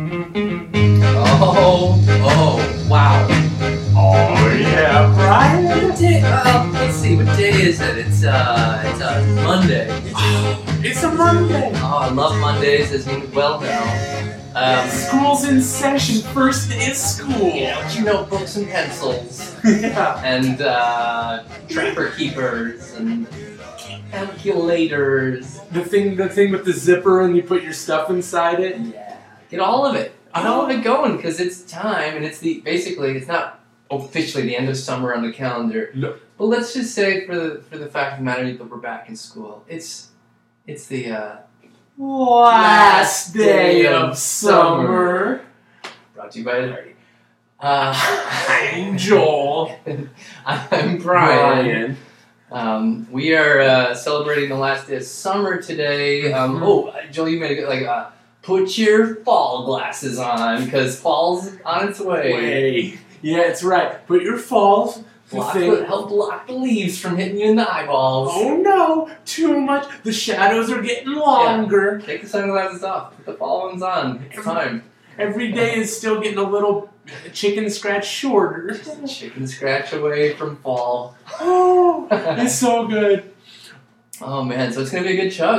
Oh, wow. Oh yeah, Brian. Let's see, what day is it? It's a Monday. It's a Monday. Oh, I love Mondays, as you well know. School's in session. First day of school. Yeah, but you know, books and pencils, Yeah. and trapper keepers, and calculators. The thing with the zipper, and you put your stuff inside it. Yeah, get all of it. Get all of it going, because it's time, and it's it's not officially the end of summer on the calendar. No. But let's just say, for the fact of the matter, that we're back in school. It's the Last day of summer. Brought to you by Hardy. I'm Joel. I'm Brian. We are celebrating the last day of summer today. Joel, you made it put your fall glasses on, because fall's on its way. Yeah, it's right. Put your fall. Help block the leaves from hitting you in the eyeballs. Oh no, too much. The shadows are getting longer. Yeah. Take the sunglasses off. Put the fall ones on. It's time. Every day is still getting a little chicken scratch shorter. Chicken scratch away from fall. Oh, it's so good. Oh man, so it's gonna be a good chug.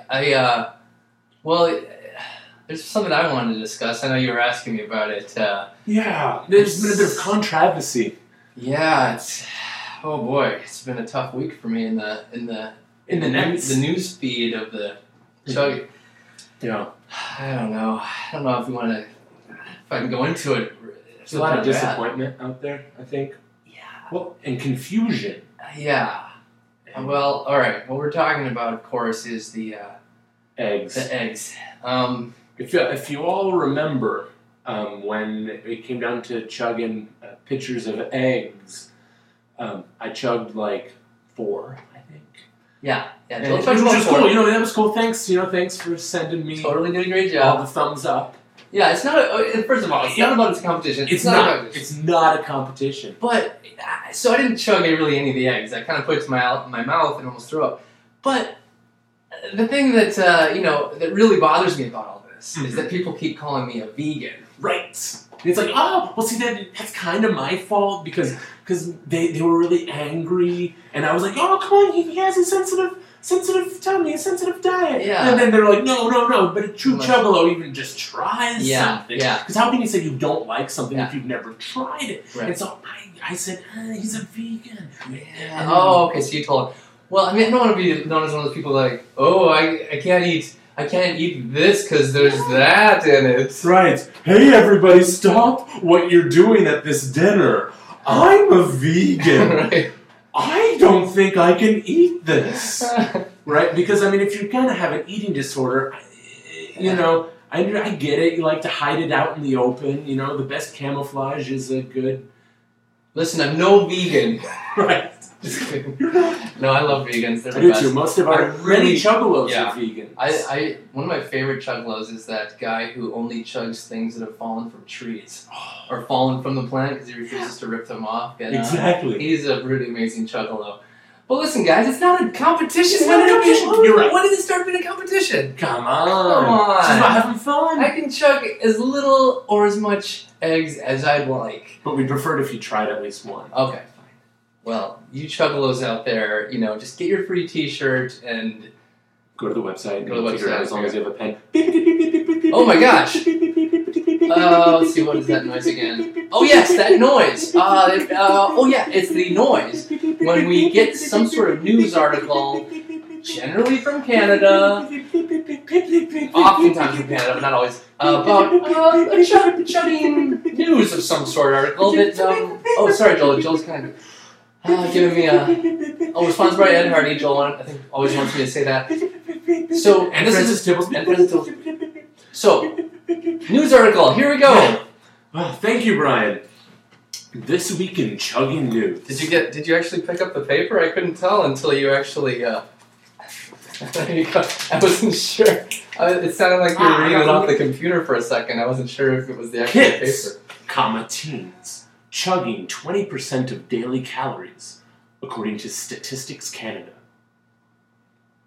There's something I wanted to discuss. I know you were asking me about it. Yeah, there's been a bit of controversy. Yeah, oh boy, it's been a tough week for me in the news feed of the chug. Yeah, I don't know if I can go into it. There's a lot of disappointment out there, I think. Yeah. Well, and confusion. Yeah. Well, all right. What we're talking about, of course, is the eggs. The eggs. If you all remember, when it came down to chugging pitchers of eggs, I chugged 4, I think. Yeah. Which was cool. That was cool. Thanks for sending me. Totally did a great job. All the thumbs up. Yeah, it's not. First of all, it's not about a competition. It's not. It's not a competition. But so I didn't chug really any of the eggs. I kind of put it to my mouth and almost threw up. But the thing that that really bothers me about all this is that people keep calling me a vegan. Right. It's that's kind of my fault because they were really angry, and I was like, oh, come on, he has a sensitive tummy, a sensitive diet. Yeah. And then they're like, no, but a true chuggalo even just tries something. Yeah. Because how can you say you don't like something if you've never tried it? Right. And so I said, he's a vegan. Yeah. Oh, okay, so you told him. Well, I mean, I don't want to be known as one of those people like, oh, I can't eat this because there's that in it. Right. Hey, everybody, stop what you're doing at this dinner. I'm a vegan. Right. I don't think I can eat this. Right? Because, I mean, if you kind of have an eating disorder, I get it. You like to hide it out in the open. The best camouflage is a good... Listen, I'm no vegan. Right. No, I love vegans. They're I the do best. too. Most of our many chuggalos yeah. are vegan. One of my favorite chuggalos is that guy who only chugs things that have fallen from trees or fallen from the plant because he refuses to rip them off. And, exactly. He's a really amazing chuggalo. But listen, guys, it's not a competition. It's not a competition. You're right. When did it start being a competition? Come on. It's just about having fun. I can chug as little or as much eggs as I'd like. But we'd prefer it if you tried at least one. Okay. Well, you chuggalos out there, just get your free T-shirt and go to the website. Go to the figure website. Out as long as you have a pen. Oh my gosh! Let's see, what is that noise again? Oh yes, that noise. It's the noise when we get some sort of news article, generally from Canada, oftentimes from Canada, but not always, about a chugging news of some sort article that. Sorry, Joel. Joel's kind of. Giving me a response by Ed Hardy. Joel, I think, always wants me to say that. So, and Francis Tibbles. So, news article. Here we go. Well, thank you, Brian. This week in chugging news. Did you actually pick up the paper? I couldn't tell until you actually. There you go. I wasn't sure. It sounded like you were reading it off the computer for a second. I wasn't sure if it was the actual paper. Teens. Chugging 20% of daily calories, according to Statistics Canada.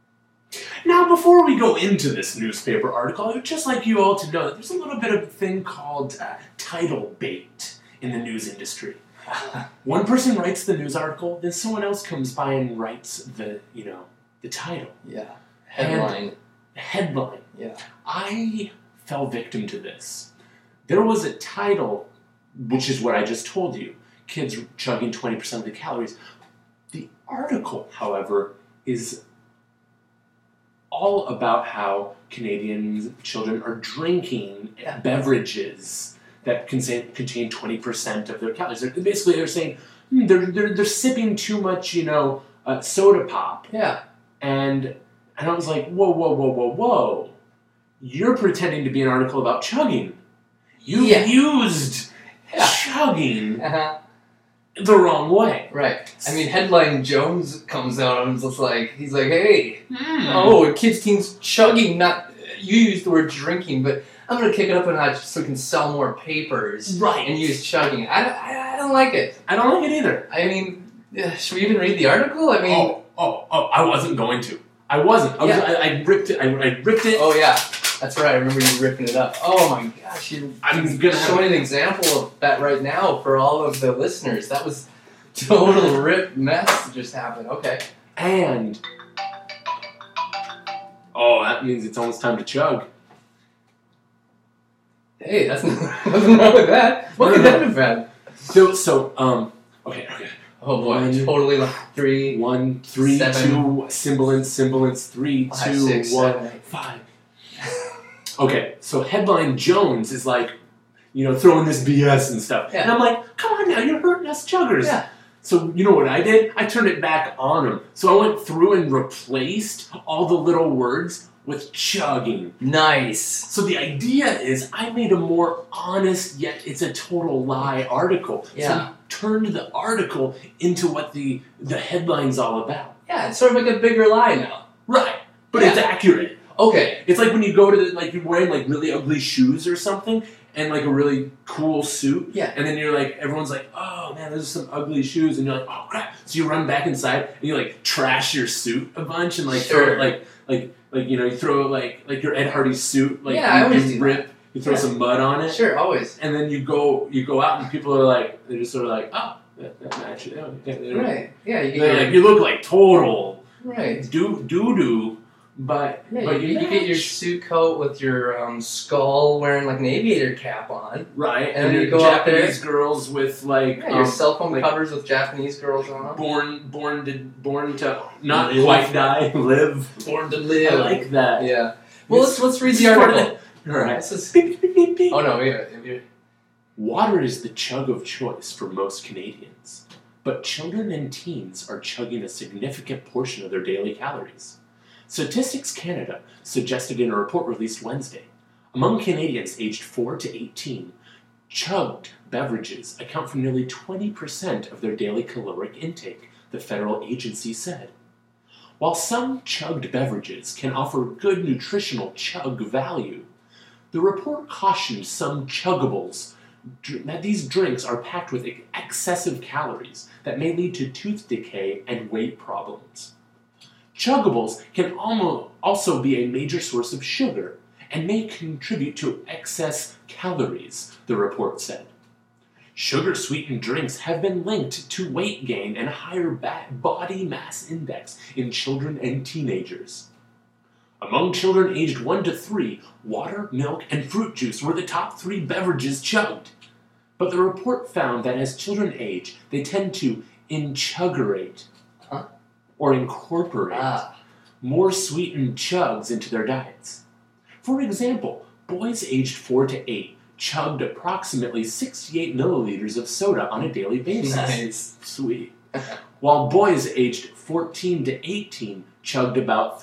Now, before we go into this newspaper article, I would just like you all to know that there's a little bit of a thing called title bait in the news industry. One person writes the news article, then someone else comes by and writes the title. Yeah. Headline. Headline. Yeah. I fell victim to this. There was a title, which is what I just told you. Kids chugging 20% of the calories. The article, however, is all about how Canadian children are drinking beverages that contain 20% of their calories. They're saying they're sipping too much, soda pop. Yeah. And I was like, whoa. You're pretending to be an article about chugging. You used chugging the wrong way. Right. I mean, Headline Jones comes out and he's like, hey, kids, teens chugging, not, you used the word drinking, but I'm going to kick it up a notch so we can sell more papers. Right. And use chugging. I don't like it. I don't like it either. I mean, should we even read the article? I mean... I wasn't going to. I wasn't. I ripped it. I ripped it. Oh, yeah. That's right. I remember you ripping it up. Oh, my gosh. I'm going to show an example of that right now for all of the listeners. That was total rip mess that just happened. Okay. And... that means it's almost time to chug. Hey, that's nothing wrong with that. What could that have been? Okay. Oh boy, totally like 3, 1, 3, 7, 2, semblance, 3, 5, 2, 6, 1, 7, 5. Okay, so Headline Jones is like, throwing this BS and stuff. Yeah. And I'm like, come on now, you're hurting us chuggers. Yeah. So you know what I did? I turned it back on them. So I went through and replaced all the little words with chugging. Nice. So the idea is I made a more honest, yet it's a total lie article. Yeah. So I turned the article into what the headline's all about. Yeah, it's sort of like a bigger lie now. Right. But it's accurate. Okay. It's like when you go to you're wearing like really ugly shoes or something and like a really cool suit. Yeah. And then you're like, everyone's like, oh man, those are some ugly shoes. And you're like, oh crap. So you run back inside and you like trash your suit a bunch and like throw it you throw it like your Ed Hardy suit. Like I always you rip. You throw some mud on it. Sure, always. And then you go out and people are like, they're just sort of like, oh, that matches. Right. Yeah. You look like total doo-doo. But you get your suit coat with your skull wearing like an aviator cap on. Right. And then you go Japanese girls with like... your cell phone covers with Japanese girls on. Born to not quite die, live. Born to live. I like that. Yeah. Well, let's read the article. All right. This is... Beep, beep, beep, beep. Oh, no. Yeah. Water is the chug of choice for most Canadians. But children and teens are chugging a significant portion of their daily calories. Statistics Canada suggested in a report released Wednesday, among Canadians aged 4 to 18, chugged beverages account for nearly 20% of their daily caloric intake, the federal agency said. While some chugged beverages can offer good nutritional chug value, the report cautioned some chuggables that these drinks are packed with excessive calories that may lead to tooth decay and weight problems. Chuggables can also be a major source of sugar and may contribute to excess calories, the report said. Sugar-sweetened drinks have been linked to weight gain and higher body mass index in children and teenagers. Among children aged 1 to 3, water, milk, and fruit juice were the top 3 beverages chugged. But the report found that as children age, they tend to inchuggerate, or incorporate more sweetened chugs into their diets. For example, boys aged 4 to 8 chugged approximately 68 milliliters of soda on a daily basis. Nice. Sweet. While boys aged 14 to 18 chugged about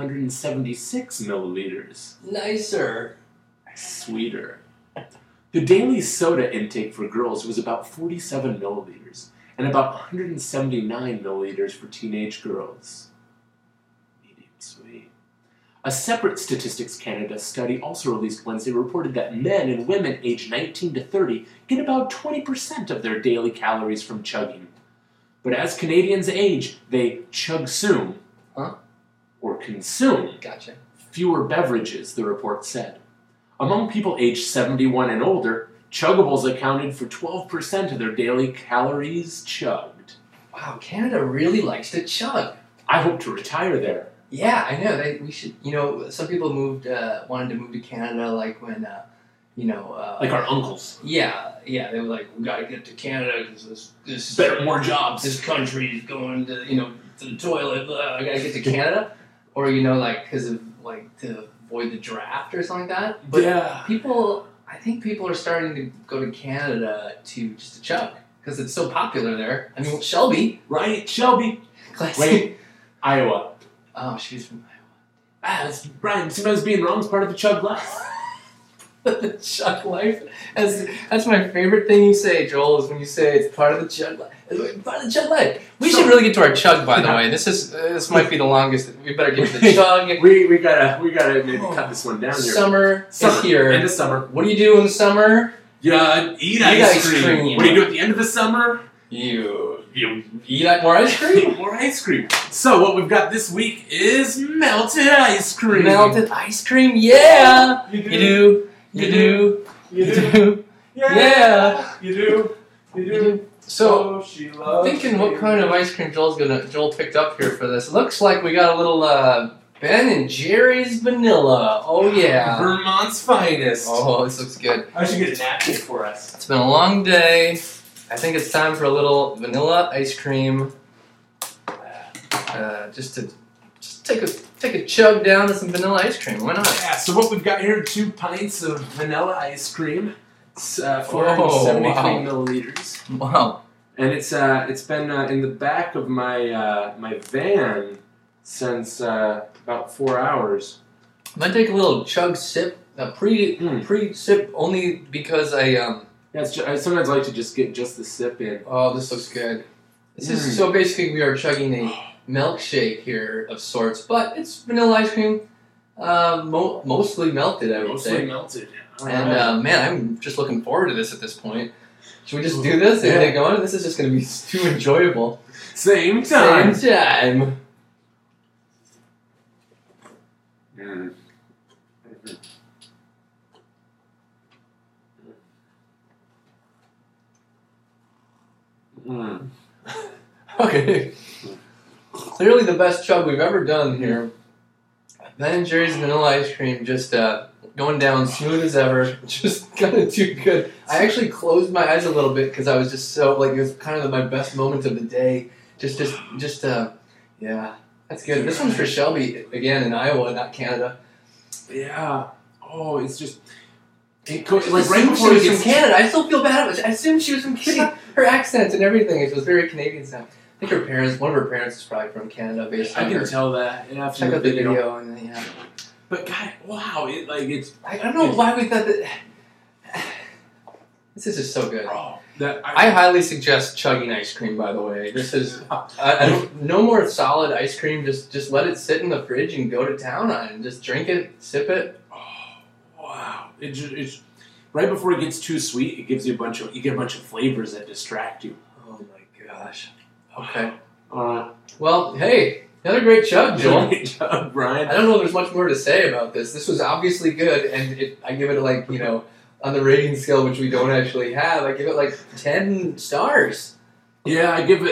376 milliliters. Nicer. Sweeter. The daily soda intake for girls was about 47 milliliters, and about 179 milliliters for teenage girls. Medium sweet. A separate Statistics Canada study also released Wednesday reported that men and women aged 19 to 30 get about 20% of their daily calories from chugging. But as Canadians age, they chug soon. or consume Gotcha. fewer beverages, the report said. Among people aged 71 and older, chuggables accounted for 12% of their daily calories chugged. Wow, Canada really likes to chug. I hope to retire there. Yeah, I know. We should. You know, some people wanted to move to Canada, like when, Like our uncles. Yeah. They were like, we gotta get to Canada because this Better, more jobs. This country is going to the toilet. I gotta get to Canada, or like because of like to avoid the draft or something like that. But yeah. I think people are starting to go to Canada to chug because it's so popular there. I mean, Shelby, Right, Shelby. classic. Wait, Iowa. Oh, she's from That's Brian. Sometimes being wrong is part of the chug life. the chug life. That's my favorite thing you say, Joel, is when you say it's part of the chug life. It's part of the chug life. We should really get to our chug, by the way. This might be the longest. We better get to the chug. We gotta maybe cut this one down here. Summer is here. End of summer. What do you do in the summer? Yeah, eat ice cream. What do you do at the end of the summer? You eat more ice cream? More ice cream. So what we've got this week is melted ice cream. Melted ice cream? Yeah. You do. You do. Yeah. You do. So, she loves thinking what kind of ice cream Joel picked up here for this. Looks like we got a little Ben and Jerry's vanilla. Oh yeah. Vermont's finest. Oh, this looks good. I should get a napkin for us. It's been a long day. I think it's time for a little vanilla ice cream. Just take a chug down to some vanilla ice cream. Why not? Yeah. So what we've got here: 2 pints of vanilla ice cream. It's 473 milliliters. Wow. And it's been in the back of my my van since about 4 hours. Might take a little chug sip, pre sip only because I I sometimes like to just get just the sip in. Oh, this looks good. This is so basically we are chugging a milkshake here of sorts, but it's vanilla ice cream, mostly melted. I would say Mostly melted. And man, I'm just looking forward to this at this point. Should we just do this and get going? This is just going to be too enjoyable. Same time. Same time. Okay. Clearly the best chug we've ever done here. Ben & Jerry's vanilla ice cream just going down smooth as ever. Just kind of too good. I actually closed my eyes a little bit because I was just so, it was kind of my best moment of the day. Yeah, that's good. This one's for Shelby, again, in Iowa, not Canada. Yeah. Oh, it's just... Right before she was from Canada. I still feel bad. I assumed she was from Canada. Her accent and everything. It was very Canadian stuff. I think one of her parents is probably from Canada, based on I can tell that. Check out the video and then, yeah. But God, wow, it's... I don't know why we thought that... This is just so good. Oh, I highly suggest chugging ice cream, by the way. This is... no more solid ice cream. Just let it sit in the fridge and go to town on it. Just drink it, sip it. Oh, wow. It's right before it gets too sweet, you get a bunch of flavors that distract you. Oh my gosh. Okay. Alright. Well, hey, another great chug, Joel. Great chug, Brian. I don't know if there's much more to say about this. This was obviously good, and I give it on the rating scale, which we don't actually have, I give it 10 stars. Yeah, I give it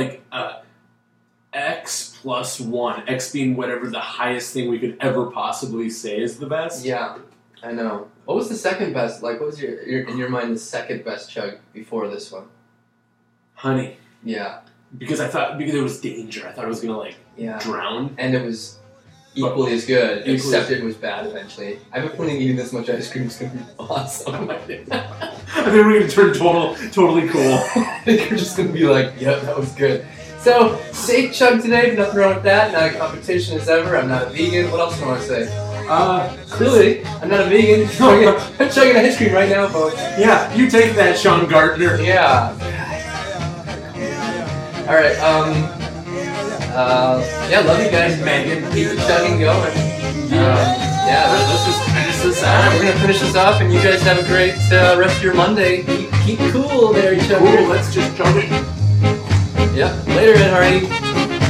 X plus 1. X being whatever the highest thing we could ever possibly say is the best. Yeah, I know. What was the second best? What was in your mind the second best chug before this one? Honey. Yeah. Because there was danger. I thought it was gonna drown. And it was equally as good, except it was bad eventually. I have a feeling eating this much ice cream is gonna be awesome. I think we're gonna turn totally cool. I think we're just gonna be like, yep, that was good. So, safe chug today, nothing wrong with that, not a competition as ever, I'm not a vegan, what else do I want to say? Clearly, I'm not a vegan, I'm chugging ice cream right now, folks. Yeah, you take that, Sean Gardner. Yeah. Alright, love you guys, Megan. Keep the chugging going. Let's just finish this out. We're gonna finish this off, and you guys have a great rest of your Monday. Keep cool there, each other. Cool, let's just chug it. Yep. Later, Ed Hardy.